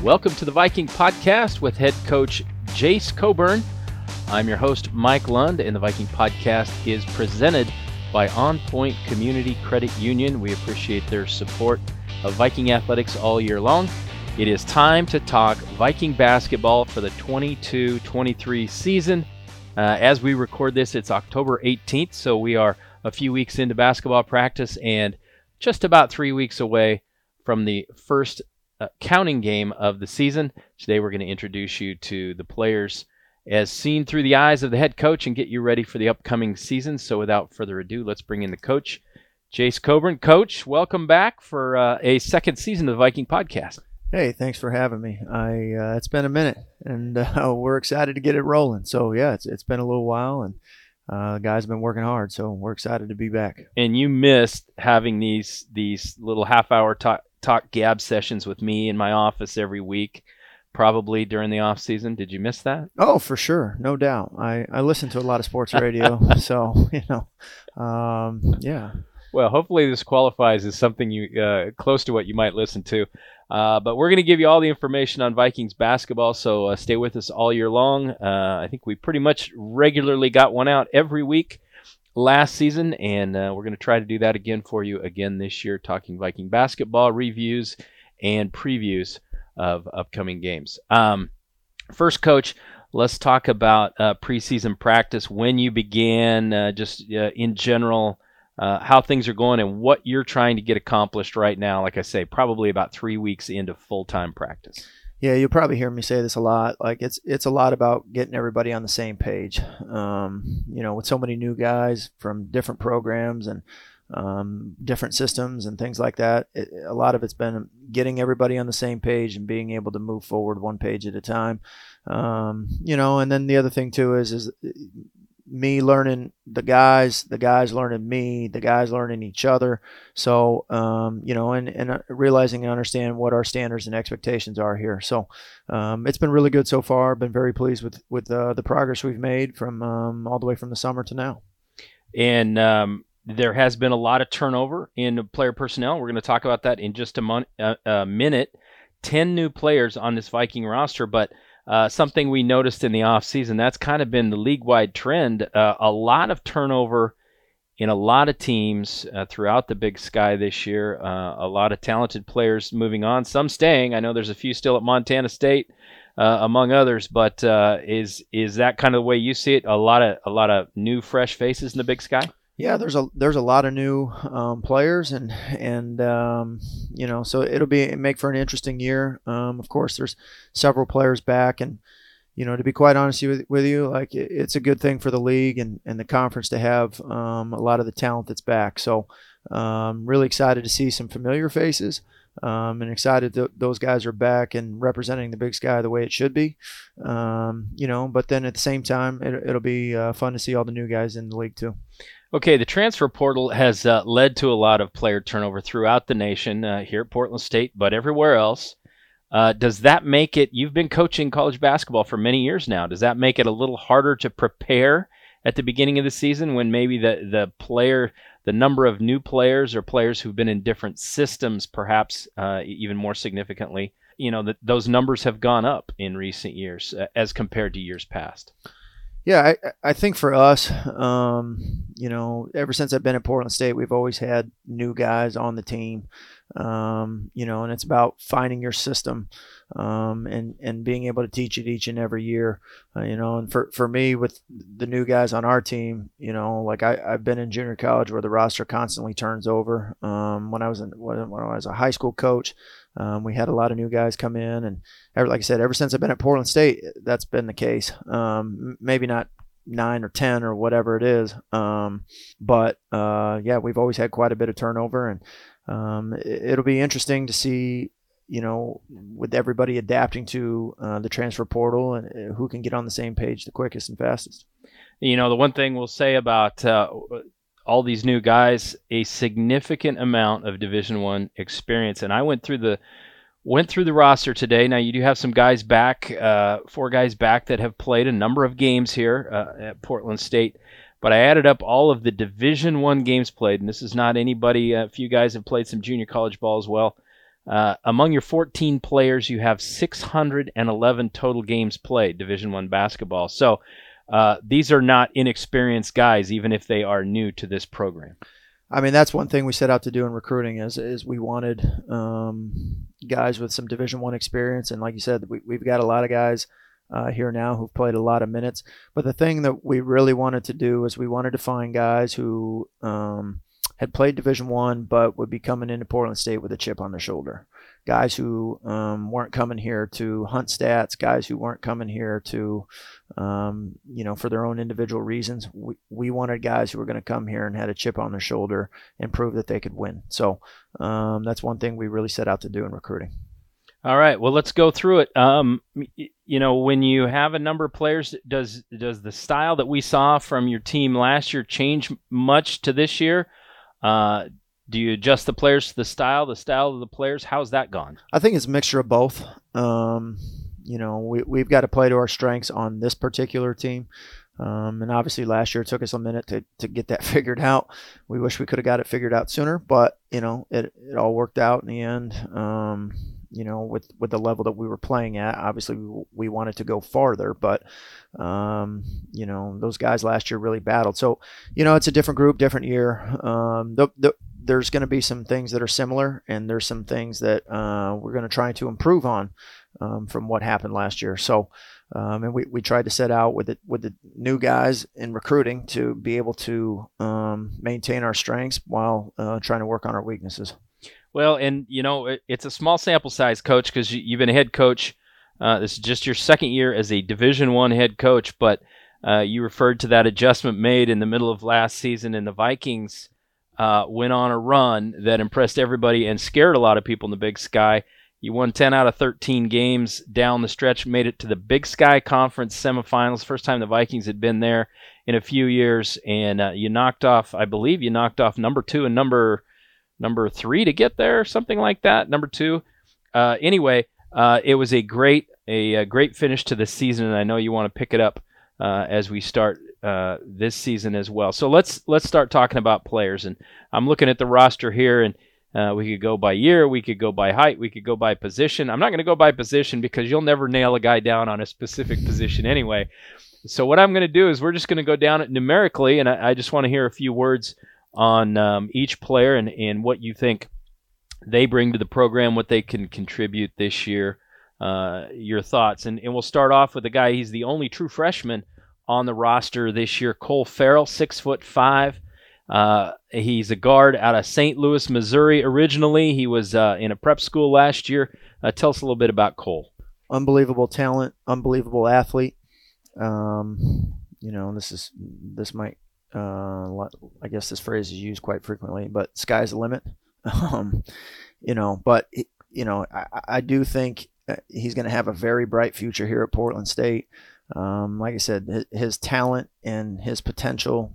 Welcome to the Viking Podcast with head coach Jace Coburn. I'm your host, Mike Lund, and the Viking Podcast is presented by On Point Community Credit Union. We appreciate their support of Viking athletics all year long. It is time to talk Viking basketball for the 22-23 season. As we record this, it's October 18th, so we are a few weeks into basketball practice and just about 3 weeks away from the first counting game of the season. Today we're going to introduce you to the players as seen through the eyes of the head coach and get you ready for the upcoming season. So without further ado, let's bring in the coach, Jace Coburn. Coach, welcome back for a second season of the Viking Podcast. Hey, thanks for having me. It's been a minute, and we're excited to get it rolling. So yeah, it's been a little while, and the guys have been working hard, so we're excited to be back. And you missed having these little half-hour talk gab sessions with me in my office every week, probably during the off season. Did you miss that? Oh, for sure, no doubt. I listen to a lot of sports radio, so yeah. Well, hopefully this qualifies as something you close to what you might listen to. But we're going to give you all the information on Vikings basketball, so stay with us all year long. I think we pretty much regularly got one out every week last season, and we're going to try to do that again for you again this year, talking Viking basketball reviews and previews of upcoming games. First, Coach, let's talk about preseason practice, when you began, in general, how things are going and what you're trying to get accomplished right now. Like I say, probably about 3 weeks into full-time practice. Yeah, you'll probably hear me say this a lot. Like it's a lot about getting everybody on the same page. With so many new guys from different programs and different systems and things like that, a lot of it's been getting everybody on the same page and being able to move forward one page at a time. And then the other thing too is me learning the guys learning me, the guys learning each other. So, and realizing and understand what our standards and expectations are here. So, it's been really good so far. Been very pleased with the progress we've made from all the way from the summer to now. And there has been a lot of turnover in player personnel. We're going to talk about that in just a minute. 10 new players on this Viking roster, but something we noticed in the offseason, that's kind of been the league-wide trend. A lot of turnover in a lot of teams throughout the Big Sky this year. A lot of talented players moving on, some staying. I know there's a few still at Montana State, among others, but is that kind of the way you see it? A lot of new, fresh faces in the Big Sky? Yeah, there's a lot of new players, and so it'll make for an interesting year. Of course, there's several players back, and to be quite honest with you, like it's a good thing for the league and the conference to have a lot of the talent that's back. So really excited to see some familiar faces, and excited that those guys are back and representing the Big Sky the way it should be. But then at the same time, it'll be fun to see all the new guys in the league too. Okay, the transfer portal has led to a lot of player turnover throughout the nation, here at Portland State, but everywhere else. Does that make it, you've been coaching college basketball for many years now, does that make it a little harder to prepare at the beginning of the season when maybe the number of new players or players who've been in different systems, perhaps even more significantly, those numbers have gone up in recent years as compared to years past? Yeah, I think for us, ever since I've been at Portland State, we've always had new guys on the team, and it's about finding your system, and being able to teach it each and every year, and for me with the new guys on our team, like I've been in junior college where the roster constantly turns over. When I was a high school coach, we had a lot of new guys come in, and like I said, ever since I've been at Portland State, that's been the case. Maybe not 9 or 10 or whatever it is, but we've always had quite a bit of turnover, and it'll be interesting to see, with everybody adapting to the transfer portal and who can get on the same page the quickest and fastest. The one thing we'll say about all these new guys, a significant amount of Division I experience. And I went through the roster today. Now, you do have some guys back, 4 guys back that have played a number of games here at Portland State. But I added up all of the Division I games played, and this is not anybody. A few guys have played some junior college ball as well. Among your 14 players, you have 611 total games played, Division I basketball. So these are not inexperienced guys, even if they are new to this program. I mean, that's one thing we set out to do in recruiting is we wanted guys with some Division I experience. And like you said, we've got a lot of guys here now who've played a lot of minutes. But the thing that we really wanted to do is we wanted to find guys who had played Division I but would be coming into Portland State with a chip on their shoulder. Guys who weren't coming here to hunt stats, guys who weren't coming here to, for their own individual reasons. We wanted guys who were going to come here and had a chip on their shoulder and prove that they could win. So that's one thing we really set out to do in recruiting. All right, well, let's go through it. When you have a number of players, does the style that we saw from your team last year change much to this year? Do you adjust the players to the style of the players? How's that gone? I think it's a mixture of both. We've got to play to our strengths on this particular team. And obviously last year it took us a minute to get that figured out. We wish we could have got it figured out sooner, but, it all worked out in the end. With the level that we were playing at, obviously we wanted to go farther, but, those guys last year really battled. So, it's a different group, different year. There's going to be some things that are similar, and there's some things that we're going to try to improve on from what happened last year. So, and we tried to set out with the new guys in recruiting to be able to maintain our strengths while trying to work on our weaknesses. Well, and, it's a small sample size, Coach, because you've been a head coach. This is just your second year as a Division I head coach, but you referred to that adjustment made in the middle of last season, and the Vikings went on a run that impressed everybody and scared a lot of people in the Big Sky. You won 10 out of 13 games down the stretch, made it to the Big Sky Conference semifinals, first time the Vikings had been there in a few years, and you knocked off number 2 and number 3 to get there, something like that, number 2. Anyway, it was a great finish to the season, and I know you want to pick it up as we start this season as well. So let's start talking about players, and I'm looking at the roster here, and we could go by year, we could go by height, we could go by position. I'm not going to go by position because you'll never nail a guy down on a specific position anyway. So what I'm going to do is we're just going to go down it numerically, and I just want to hear a few words on each player and what you think they bring to the program, what they can contribute this year, your thoughts. And we'll start off with a guy, he's the only true freshman on the roster this year, Cole Farrell, 6'5". He's a guard out of St. Louis, Missouri originally. He was in a prep school last year. Tell us a little bit about Cole. Unbelievable talent, unbelievable athlete. I guess this phrase is used quite frequently, but sky's the limit. I do think he's going to have a very bright future here at Portland State. Like I said, his talent and his potential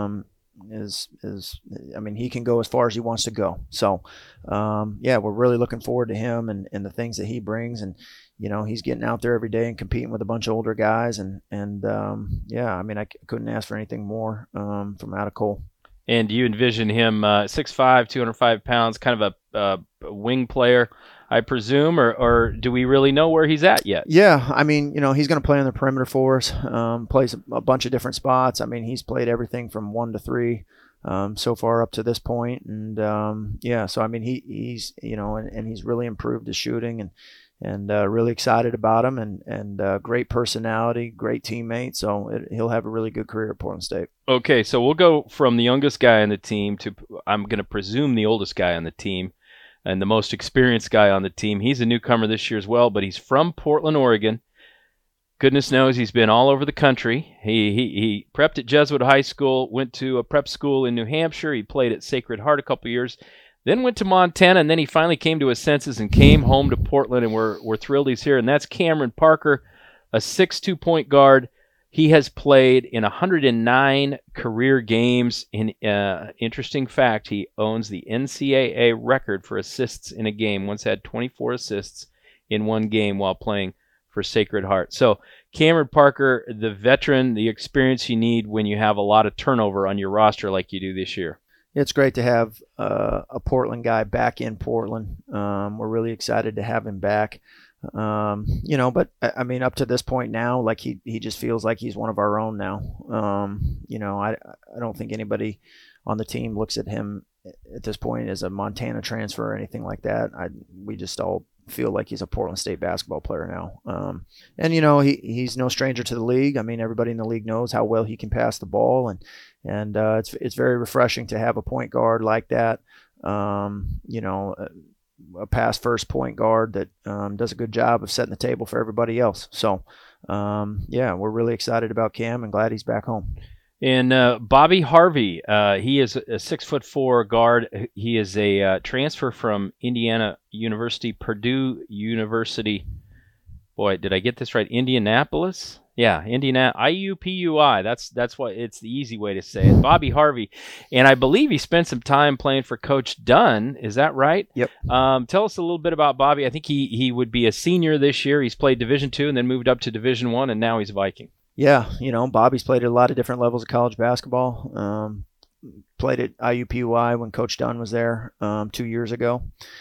he can go as far as he wants to go. So, we're really looking forward to him and the things that he brings. And, he's getting out there every day and competing with a bunch of older guys. I couldn't ask for anything more from out of Cole. And you envision him 6'5", 205 pounds, kind of a wing player, I presume, or do we really know where he's at yet? Yeah, he's going to play on the perimeter for us, plays a bunch of different spots. He's played everything from 1 to 3 so far up to this point. And, he's really improved his shooting and really excited about him and great personality, great teammate. So he'll have a really good career at Portland State. Okay, so we'll go from the youngest guy on the team to, I'm going to presume, the oldest guy on the team and the most experienced guy on the team. He's a newcomer this year as well, but he's from Portland, Oregon. Goodness knows he's been all over the country. He prepped at Jesuit High School, went to a prep school in New Hampshire. He played at Sacred Heart a couple years, then went to Montana, and then he finally came to his senses and came home to Portland, and we're thrilled he's here. And that's Cameron Parker, a 6'2" point guard. He has played in 109 career games. Interesting fact, he owns the NCAA record for assists in a game. Once had 24 assists in one game while playing for Sacred Heart. So Cameron Parker, the veteran, the experience you need when you have a lot of turnover on your roster like you do this year. It's great to have a Portland guy back in Portland. We're excited to have him back. But I mean, up to this point now, like he just feels like he's one of our own now. I don't think anybody on the team looks at him at this point as a Montana transfer or anything like that. We just all feel like he's a Portland State basketball player now. He's no stranger to the league. I mean, everybody in the league knows how well he can pass the ball, and it's very refreshing to have a point guard like that. A pass first point guard that does a good job of setting the table for everybody else. So, we're really excited about Cam and glad he's back home. And Bobby Harvey, he is a 6'4" guard. He is a transfer from Indiana University, Purdue University. Boy, did I get this right? Indianapolis? Yeah, IUPUI. That's what it's the easy way to say it. Bobby Harvey, and I believe he spent some time playing for Coach Dunn. Is that right? Yep. Tell us a little bit about Bobby. I think he would be a senior this year. He's played Division II and then moved up to Division I, and now he's a Viking. Yeah, Bobby's played at a lot of different levels of college basketball. Played at IUPUI when Coach Dunn was there 2 years ago.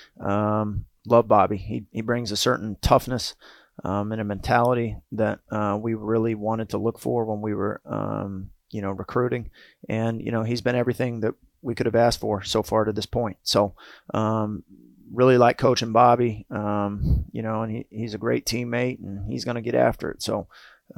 Love Bobby. He brings a certain toughness and a mentality that we really wanted to look for when we were, recruiting. And, he's been everything that we could have asked for so far to this point. So really like coaching Bobby, and he's a great teammate and he's going to get after it. So,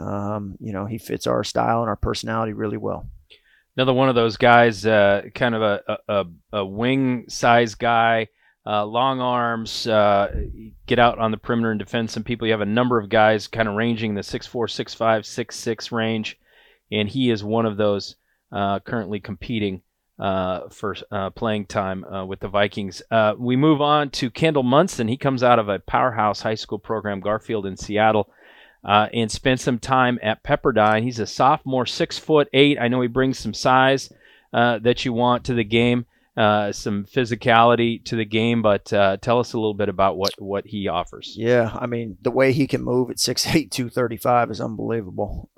he fits our style and our personality really well. Another one of those guys, kind of a wing size guy, long arms, get out on the perimeter and defend some people. You have a number of guys kind of ranging the 6'4", 6'5", 6'6" range, and he is one of those currently competing for playing time with the Vikings. We move on to Kendall Munson. He comes out of a powerhouse high school program, Garfield in Seattle, and spent some time at Pepperdine. He's a sophomore, 6'8". I know he brings some size that you want to the game. Some physicality to the game, but tell us a little bit about what he offers. Yeah, I mean, the way he can move at 6'8", 235 is unbelievable.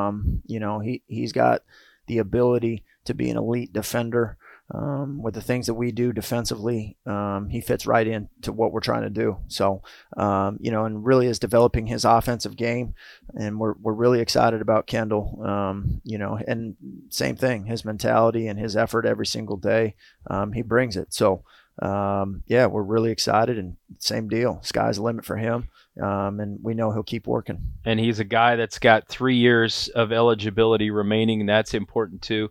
He's got the ability to be an elite defender. With the things that we do defensively, he fits right into what we're trying to do. So, and really is developing his offensive game, and we're really excited about Kendall. And same thing, his mentality and his effort every single day, he brings it. So, we're really excited, and same deal. Sky's the limit for him. And we know he'll keep working. And he's a guy that's got 3 years of eligibility remaining, and that's important too.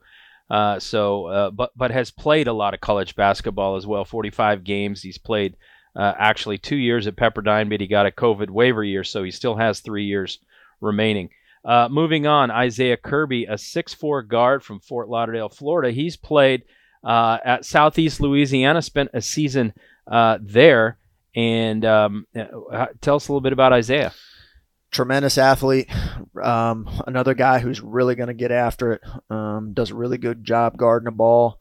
But has played a lot of college basketball as well. 45 games. He's played actually 2 years at Pepperdine, but he got a COVID waiver year, so he still has 3 years remaining. Moving on, Isaiah Kirby, a 6'4" guard from Fort Lauderdale, Florida. He's played at Southeast Louisiana, spent a season there. And tell us a little bit about Isaiah. Tremendous athlete, another guy who's really going to get after it, does a really good job guarding the ball,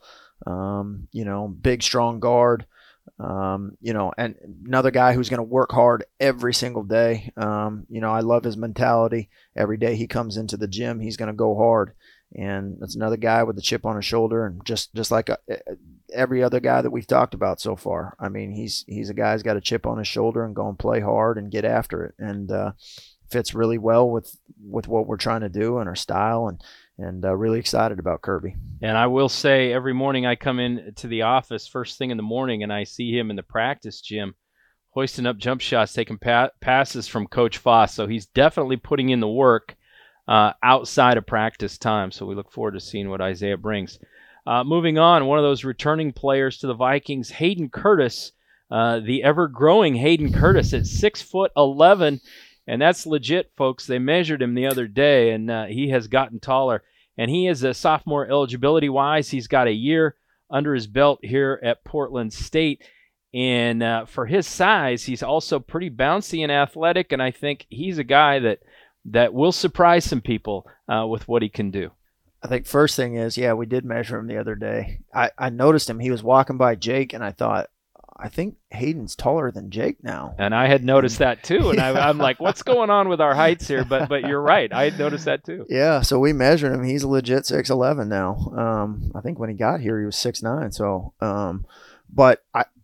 big, strong guard, and another guy who's going to work hard every single day. I love his mentality. Every day he comes into the gym, he's going to go hard. And that's another guy with a chip on his shoulder, and just like every other guy that we've talked about so far. I mean, he's a guy who's got a chip on his shoulder and go and play hard and get after it. And fits really well with what we're trying to do and our style, and really excited about Kirby. And I will say, every morning I come in to the office first thing in the morning and I see him in the practice gym hoisting up jump shots, taking passes from Coach Foss. So he's definitely putting in the work outside of practice time. So we look forward to seeing what Isaiah brings. Moving on, one of those returning players to the Vikings, Hayden Curtis, the ever-growing Hayden Curtis at 6'11", and that's legit, folks. They measured him the other day, and he has gotten taller. And he is a sophomore eligibility-wise. He's got a year under his belt here at Portland State. And for his size, he's also pretty bouncy and athletic, and I think he's a guy that will surprise some people with what he can do. I think first thing is, we did measure him the other day. I noticed him. He was walking by Jake, and I thought, I think Hayden's taller than Jake now. And I had noticed that too. And I'm like, what's going on with our heights here? But you're right. I had noticed that too. Yeah. So we measured him. He's a legit 6'11" now. I think when he got here, he was 6'9". So, but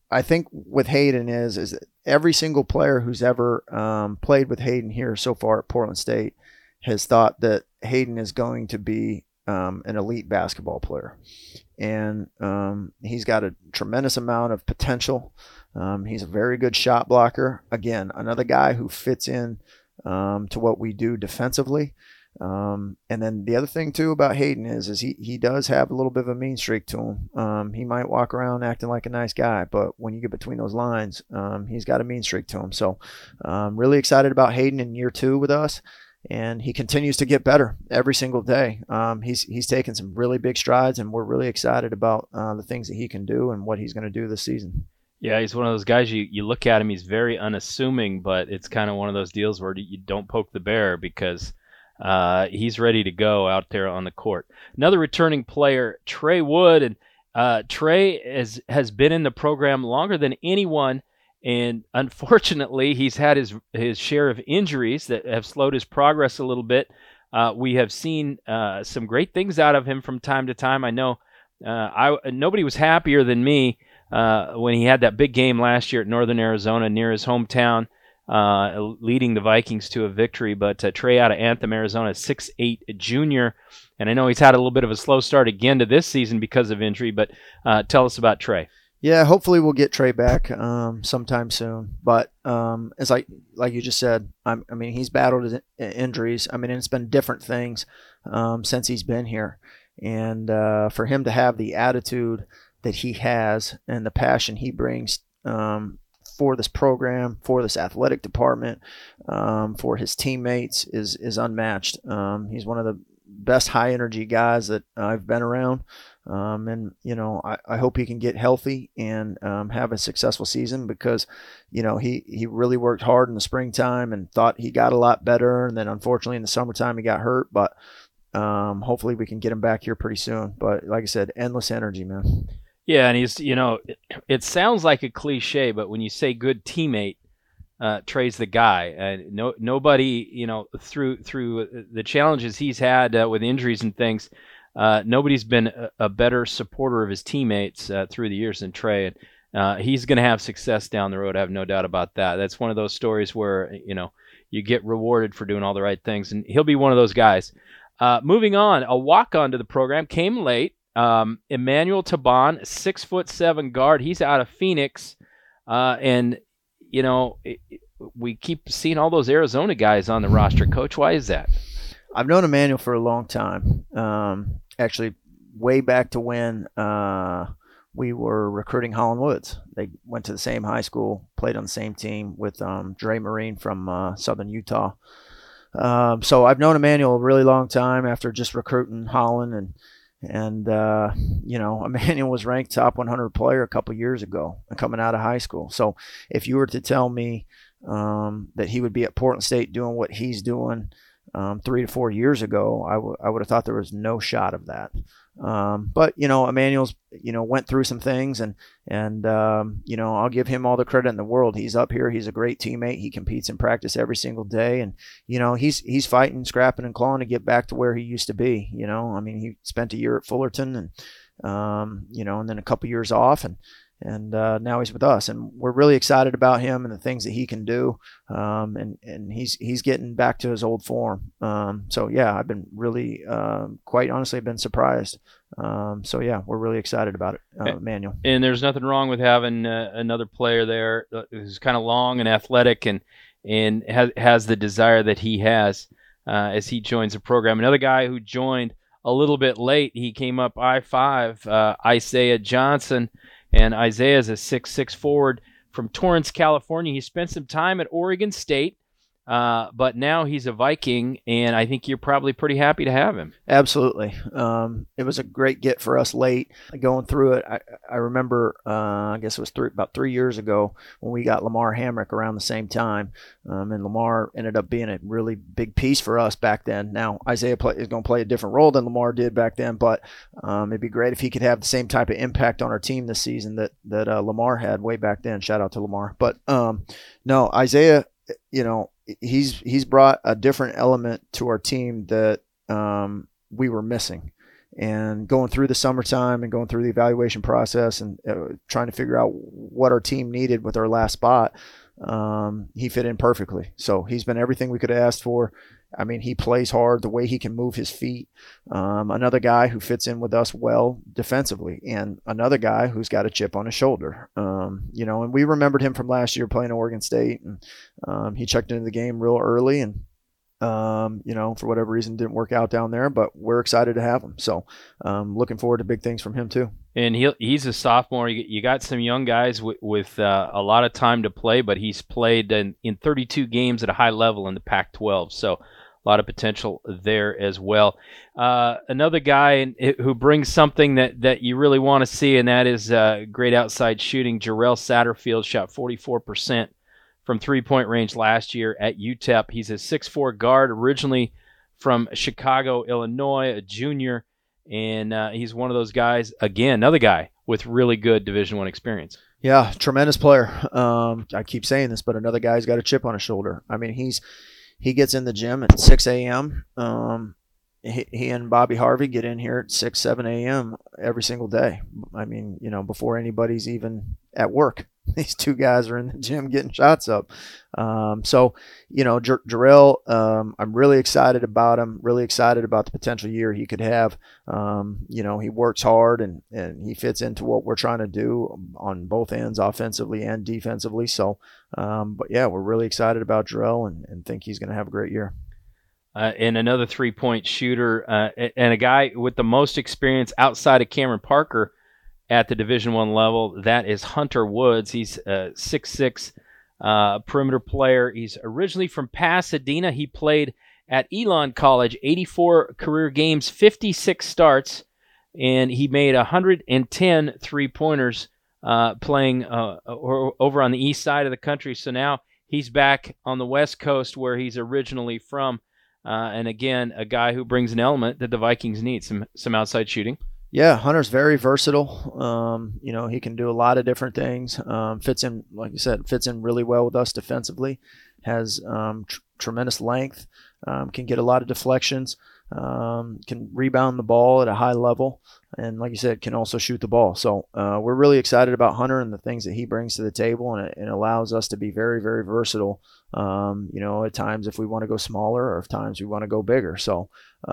I think with Hayden is that every single player who's ever played with Hayden here so far at Portland State has thought that Hayden is going to be an elite basketball player. And he's got a tremendous amount of potential. He's a very good shot blocker. Again, another guy who fits in to what we do defensively. And then the other thing too about Hayden is he does have a little bit of a mean streak to him. He might walk around acting like a nice guy, but when you get between those lines, he's got a mean streak to him. So really excited about Hayden in year 2 with us. And he continues to get better every single day. He's taken some really big strides, and we're really excited about the things that he can do and what he's going to do this season. Yeah, he's one of those guys, you look at him, he's very unassuming, but it's kind of one of those deals where you don't poke the bear because he's ready to go out there on the court. Another returning player, Trey Wood. And Trey has been in the program longer than anyone. And unfortunately, he's had his share of injuries that have slowed his progress a little bit. We have seen some great things out of him from time to time. I know nobody was happier than me when he had that big game last year at Northern Arizona near his hometown, leading the Vikings to a victory. But Trey out of Anthem, Arizona, 6'8" junior. And I know he's had a little bit of a slow start again to this season because of injury. But tell us about Trey. Yeah, hopefully we'll get Trey back sometime soon. But as like you just said, I mean, he's battled injuries. I mean, it's been different things since he's been here. And for him to have the attitude that he has and the passion he brings for this program, for this athletic department, for his teammates is unmatched. He's one of the best high energy guys that I've been around. And, you know, I hope he can get healthy and have a successful season because, you know, he really worked hard in the springtime and thought he got a lot better. And then unfortunately in the summertime he got hurt, but hopefully we can get him back here pretty soon. But like I said, endless energy, man. Yeah, and he's, you know, it sounds like a cliche, but when you say good teammate, Trey's the guy. Nobody, you know, through the challenges he's had with injuries and things, nobody's been a better supporter of his teammates through the years than Trey. And he's going to have success down the road. I have no doubt about that. That's one of those stories where, you know, you get rewarded for doing all the right things, and he'll be one of those guys. Moving on, a walk-on to the program came late. Emmanuel Taban, 6'7" guard. He's out of Phoenix, and you know, we keep seeing all those Arizona guys on the roster. Coach, why is that? I've known Emmanuel for a long time. Actually, way back to when we were recruiting Holland Woods. They went to the same high school, played on the same team with Dre Marine from Southern Utah. So I've known Emmanuel a really long time after just recruiting Holland and you know, Emmanuel was ranked top 100 player a couple years ago coming out of high school. So if you were to tell me that he would be at Portland State doing what he's doing 3 to 4 years ago, I would have thought there was no shot of that. But, you know, Emmanuel's, you know, went through some things and you know, I'll give him all the credit in the world. He's up here. He's a great teammate. He competes in practice every single day. And, you know, he's fighting, scrapping and clawing to get back to where he used to be. You know, I mean, he spent a year at Fullerton and, you know, and then a couple years off and now he's with us, and we're really excited about him and the things that he can do. And he's getting back to his old form. So yeah, I've been really, quite honestly, I've been surprised. So yeah, we're really excited about it, Emmanuel. And there's nothing wrong with having another player there who's kind of long and athletic and has the desire that he has as he joins the program. Another guy who joined a little bit late, he came up I-5, Isaiah Johnson. And Isaiah is a 6'6" forward from Torrance, California. He spent some time at Oregon State, but now he's a Viking, and I think you're probably pretty happy to have him. Absolutely. It was a great get for us late. Going through it, I remember, I guess it was about 3 years ago when we got Lamar Hamrick around the same time, and Lamar ended up being a really big piece for us back then. Now, Isaiah is going to play a different role than Lamar did back then, but it'd be great if he could have the same type of impact on our team this season that Lamar had way back then. Shout out to Lamar. But no, Isaiah, you know, he's brought a different element to our team that we were missing. and going through the summertime and going through the evaluation process and trying to figure out what our team needed with our last spot, he fit in perfectly. So he's been everything we could have asked for. I mean, he plays hard, the way he can move his feet. Another guy who fits in with us well defensively, and another guy who's got a chip on his shoulder. And we remembered him from last year playing at Oregon State, and he checked into the game real early, and for whatever reason didn't work out down there, but we're excited to have him. So looking forward to big things from him too. And he's a sophomore. You got some young guys with a lot of time to play, but he's played in 32 games at a high level in the Pac-12. So a lot of potential there as well. Another guy who brings something that you really want to see, and that is great outside shooting. Jarrell Satterfield shot 44% from three-point range last year at UTEP. He's a 6'4" guard, originally from Chicago, Illinois, a junior, and he's one of those guys, again, another guy with really good Division I experience. Yeah, tremendous player. I keep saying this, but another guy's got a chip on his shoulder. I mean, he gets in the gym at 6 a.m. He and Bobby Harvey get in here at 6, 7 a.m. every single day. I mean, before anybody's even at work. These two guys are in the gym getting shots up. Jarrell, I'm really excited about him, really excited about the potential year he could have. He works hard and he fits into what we're trying to do on both ends, offensively and defensively. So, we're really excited about Jarrell and think he's going to have a great year. And another three-point shooter and a guy with the most experience outside of Cameron Parker at the Division I level, that is Hunter Woods. He's a 6'6" perimeter player. He's originally from Pasadena. He played at Elon College, 84 career games, 56 starts, and he made 110 three-pointers playing over on the east side of the country. So now he's back on the West Coast where he's originally from. And again, a guy who brings an element that the Vikings need, some outside shooting. Yeah, Hunter's very versatile. He can do a lot of different things. Fits in, like you said, fits in really well with us defensively. Has tremendous length. Can get a lot of deflections. Can rebound the ball at a high level. And like you said, can also shoot the ball. So we're really excited about Hunter and the things that he brings to the table, and it allows us to be very, very versatile. At times if we want to go smaller or at times we want to go bigger. So,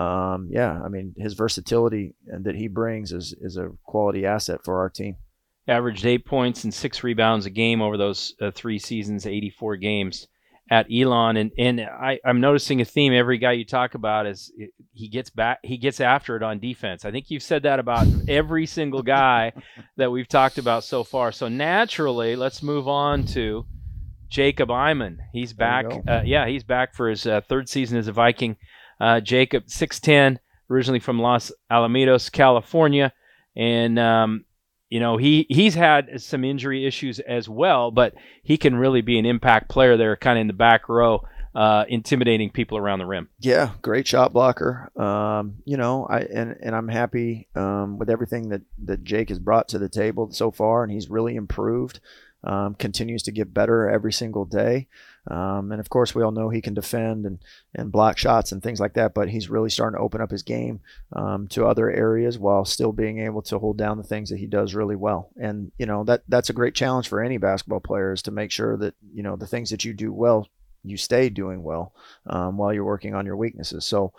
his versatility that he brings is a quality asset for our team. Averaged 8 points and 6 rebounds a game over those 3 seasons, 84 games at Elon. And I'm noticing a theme. Every guy you talk about is he gets after it on defense. I think you've said that about every single guy that we've talked about so far. So naturally, let's move on to Jacob Iman. He's back. He's back for his third season as a Viking. Jacob, 6'10", originally from Los Alamitos, California. And, he's had some injury issues as well, but he can really be an impact player there, kind of in the back row, intimidating people around the rim. Yeah, great shot blocker. I'm happy with everything that Jake has brought to the table so far, and he's really improved. Continues to get better every single day. And of course, we all know he can defend and block shots and things like that, but he's really starting to open up his game to other areas while still being able to hold down the things that he does really well. And, that's a great challenge for any basketball player, is to make sure that, the things that you do well, you stay doing well while you're working on your weaknesses. So,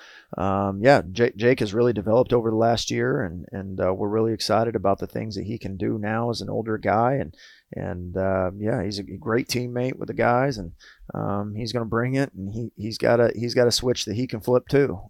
Jake has really developed over the last year, and we're really excited about the things that he can do now as an older guy. And he's a great teammate with the guys, and he's going to bring it, and he's got a switch that he can flip too.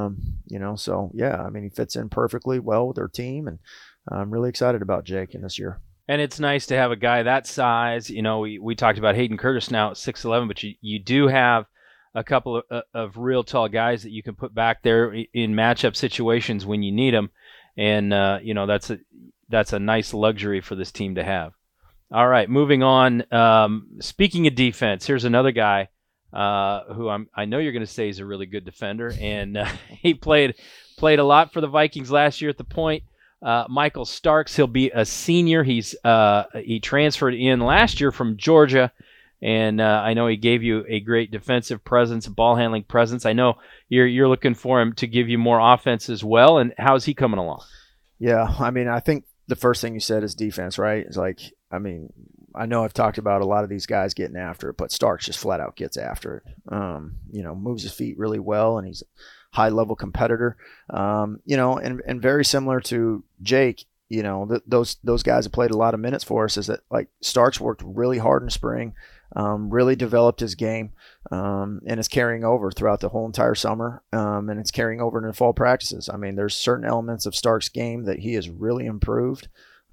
He fits in perfectly well with our team, and I'm really excited about Jake in this year. And it's nice to have a guy that size. We talked about Hayden Curtis now at 6'11", but you do have a couple of real tall guys that you can put back there in matchup situations when you need them, and that's a nice luxury for this team to have. All right, moving on. Speaking of defense, here's another guy who I know you're going to say is a really good defender, and he played a lot for the Vikings last year at the point. Michael Starks, he'll be a senior. He transferred in last year from Georgia, and I know he gave you a great defensive presence, ball handling presence. I know you're looking for him to give you more offense as well. And how's he coming along? Yeah, I mean, I think the first thing you said is defense, right? It's like, I mean, I know I've talked about a lot of these guys getting after it, but Starks just flat out gets after it. Moves his feet really well, and he's a high-level competitor. And very similar to Jake, those guys have played a lot of minutes for us. Is that like Starks worked really hard in spring, really developed his game, and it's carrying over throughout the whole entire summer, and it's carrying over into fall practices. I mean, there's certain elements of Starks' game that he has really improved.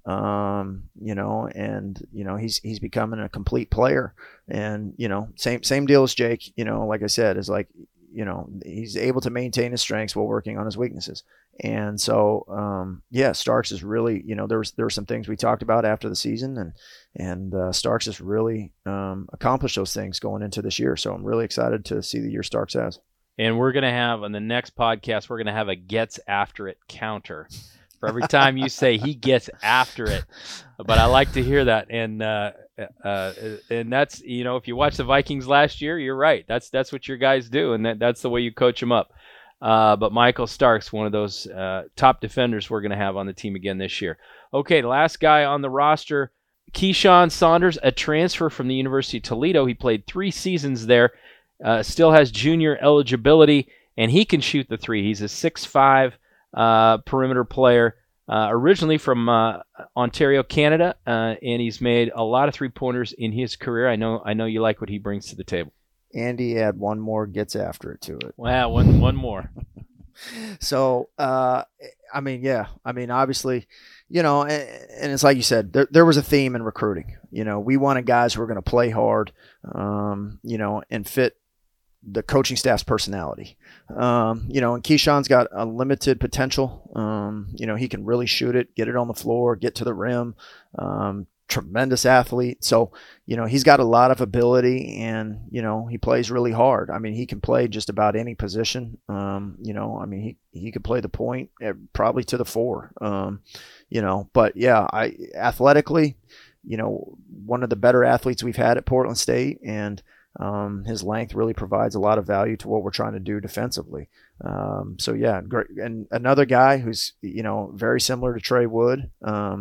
He's becoming a complete player, and same deal as Jake. Like I said, is like he's able to maintain his strengths while working on his weaknesses. And so, Starks is really, there were some things we talked about after the season, and Starks has really accomplished those things going into this year. So I'm really excited to see the year Starks has. And we're going to have, on the next podcast, we're going to have a gets after it counter for every time you say he gets after it. But I like to hear that. And that's, if you watch the Vikings last year, you're right. That's what your guys do. And that's the way you coach them up. But Michael Starks, one of those top defenders we're going to have on the team again this year. Okay, the last guy on the roster, Keyshawn Saunders, a transfer from the University of Toledo. He played 3 seasons there, still has junior eligibility, and he can shoot the three. He's a 6'5", perimeter player, originally from Ontario, Canada, and he's made a lot of three-pointers in his career. I know you like what he brings to the table. Andy add one more, gets after it to it. Wow, one more. So, obviously, and it's like you said, there was a theme in recruiting. We wanted guys who were going to play hard, and fit the coaching staff's personality. And Keyshawn's got a limited potential. He can really shoot it, get it on the floor, get to the rim. Tremendous athlete. So, he's got a lot of ability, and, he plays really hard. I mean, he can play just about any position. He could play the point, probably to the 4. But yeah, athletically, one of the better athletes we've had at Portland State, and his length really provides a lot of value to what we're trying to do defensively. So yeah, great. And another guy who's, very similar to Trey Wood,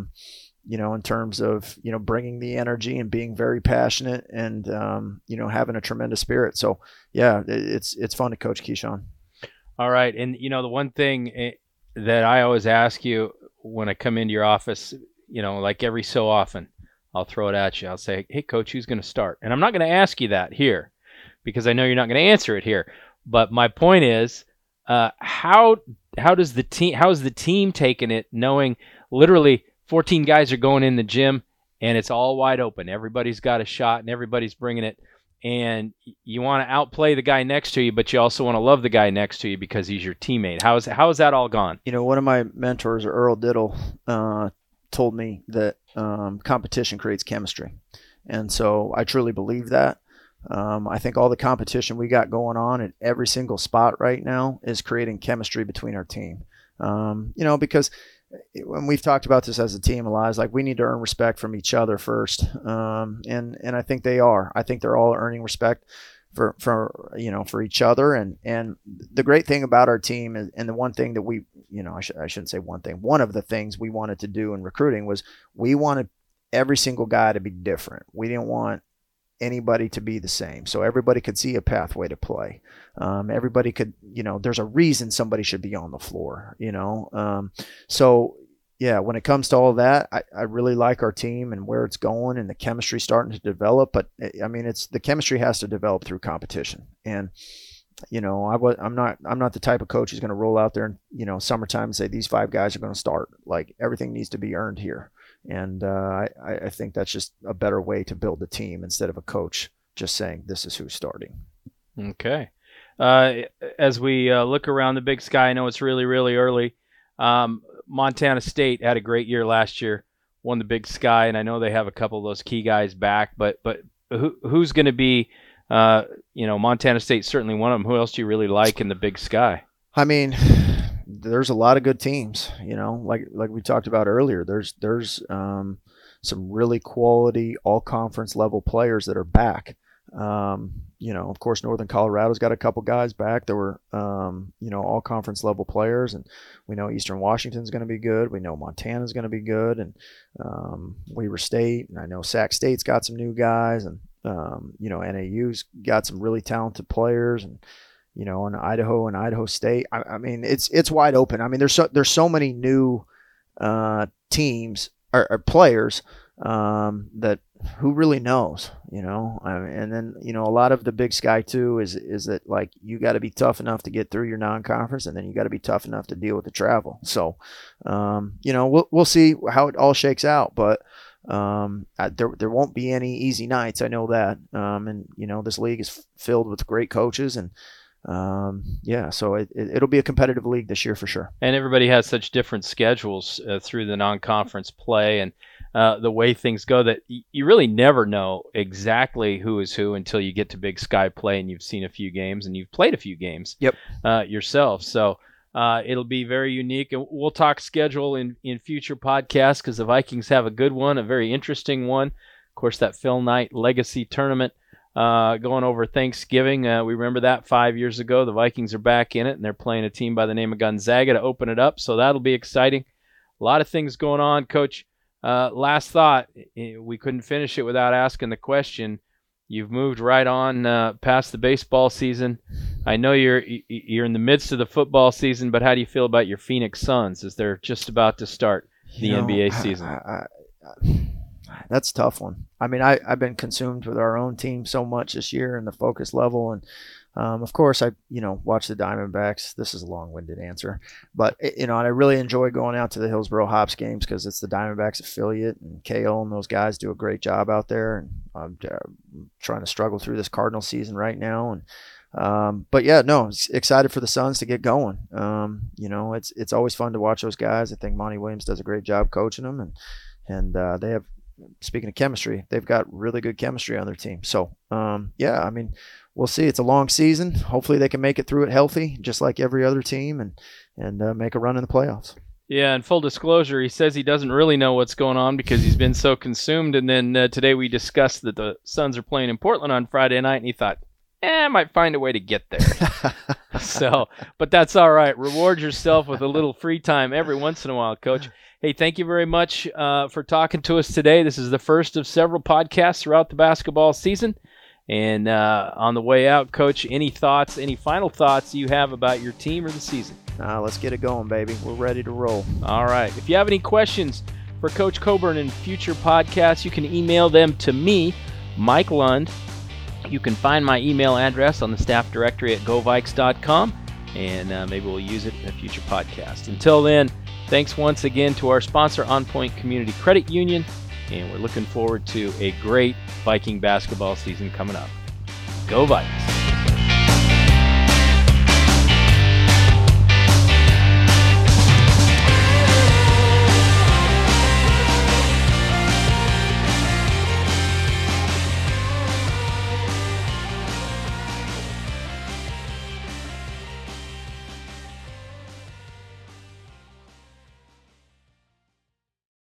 in terms of, bringing the energy and being very passionate and, having a tremendous spirit. So yeah, it's fun to coach Keyshawn. All right. And, the one thing that I always ask you when I come into your office, like every so often, I'll throw it at you. I'll say, hey, coach, who's going to start? And I'm not going to ask you that here because I know you're not going to answer it here. But my point is, how is the team taking it, knowing literally 14 guys are going in the gym and it's all wide open. Everybody's got a shot and everybody's bringing it. And you want to outplay the guy next to you, but you also want to love the guy next to you because he's your teammate. How is that all gone? One of my mentors, Earl Diddle, told me that competition creates chemistry. And so I truly believe that. I think all the competition we got going on at every single spot right now is creating chemistry between our team. Because when we've talked about this as a team a lot, is like we need to earn respect from each other first. And I think they are. I think they're all earning respect for each other. And the great thing about our team is, and the one thing that we, I shouldn't say one thing, one of the things we wanted to do in recruiting was we wanted every single guy to be different. We didn't want anybody to be the same. So everybody could see a pathway to play. Everybody could, there's a reason somebody should be on the floor, So yeah, when it comes to all that, I really like our team and where it's going and the chemistry starting to develop. But the chemistry has to develop through competition. And, I'm not the type of coach who's going to roll out there and, summertime and say, these 5 guys are going to start. Like everything needs to be earned here. And I think that's just a better way to build a team instead of a coach just saying this is who's starting. Okay. As we look around the Big Sky, I know it's really, really early. Montana State had a great year last year, won the Big Sky, and I know they have a couple of those key guys back. But who's going to be, Montana State certainly one of them. Who else do you really like in the Big Sky? There's a lot of good teams, like we talked about earlier. There's some really quality all-conference level players that are back. Of course, Northern Colorado's got a couple guys back that were, all conference level players, and we know Eastern Washington's going to be good. We know Montana's going to be good, and Weber State, and I know Sac State's got some new guys, and NAU's got some really talented players, and and Idaho State. I mean, it's wide open. I mean, there's so many new teams or players that. Who really knows, and then, a lot of the Big Sky too is that, like, you got to be tough enough to get through your non-conference, and then you got to be tough enough to deal with the travel. So, we'll see how it all shakes out, but there won't be any easy nights. I know that. And this league is filled with great coaches, and so it'll be a competitive league this year for sure. And everybody has such different schedules through the non-conference play, and the way things go, that you really never know exactly who is who until you get to Big Sky play and you've seen a few games and you've played a few games yourself. So it'll be very unique, and we'll talk schedule in future podcasts, because the Vikings have a good one, a very interesting one. Of course, that Phil Knight Legacy Tournament going over Thanksgiving. We remember that 5 years ago. The Vikings are back in it, and they're playing a team by the name of Gonzaga to open it up. So that'll be exciting. A lot of things going on, Coach. Last thought, we couldn't finish it without asking the question. You've moved right on past the baseball season. I know you're in the midst of the football season, but how do you feel about your Phoenix Suns as they're just about to start the NBA season? That's a tough one. I mean, I've been consumed with our own team so much this year and the focus level, and of course, I watch the Diamondbacks. This is a long-winded answer, but and I really enjoy going out to the Hillsboro Hops games because it's the Diamondbacks affiliate, and Kale and those guys do a great job out there. And I'm trying to struggle through this Cardinal season right now, and but yeah, no, I'm excited for the Suns to get going. It's always fun to watch those guys. I think Monty Williams does a great job coaching them, and they have. Speaking of chemistry, they've got really good chemistry on their team. So, I mean, we'll see. It's a long season. Hopefully they can make it through it healthy, just like every other team, and make a run in the playoffs. Yeah, and full disclosure, he says he doesn't really know what's going on because he's been so consumed. And then today we discussed that the Suns are playing in Portland on Friday night, and he thought, I might find a way to get there. But that's all right. Reward yourself with a little free time every once in a while, Coach. Hey, thank you very much for talking to us today. This is the first of several podcasts throughout the basketball season. And on the way out, Coach, any final thoughts you have about your team or the season? Let's get it going, baby. We're ready to roll. All right. If you have any questions for Coach Coburn in future podcasts, you can email them to me, Mike Lund. You can find my email address on the staff directory at govikes.com, and maybe we'll use it in a future podcast. Until then, thanks once again to our sponsor, On Point Community Credit Union, and we're looking forward to a great Viking basketball season coming up. Go Vikes!